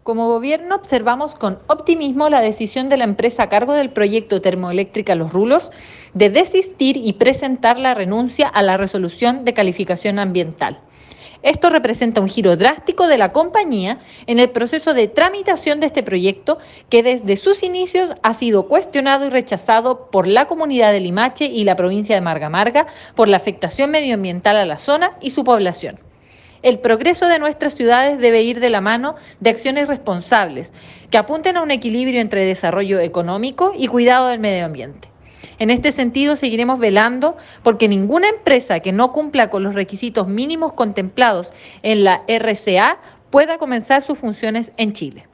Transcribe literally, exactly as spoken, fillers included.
Como gobierno observamos con optimismo la decisión de la empresa a cargo del proyecto Termoeléctrica Los Rulos de desistir y presentar la renuncia a la resolución de calificación ambiental. Esto representa un giro drástico de la compañía en el proceso de tramitación de este proyecto que desde sus inicios ha sido cuestionado y rechazado por la comunidad de Limache y la provincia de Marga Marga por la afectación medioambiental a la zona y su población. El progreso de nuestras ciudades debe ir de la mano de acciones responsables que apunten a un equilibrio entre desarrollo económico y cuidado del medio ambiente. En este sentido, seguiremos velando porque ninguna empresa que no cumpla con los requisitos mínimos contemplados en la R C A pueda comenzar sus funciones en Chile.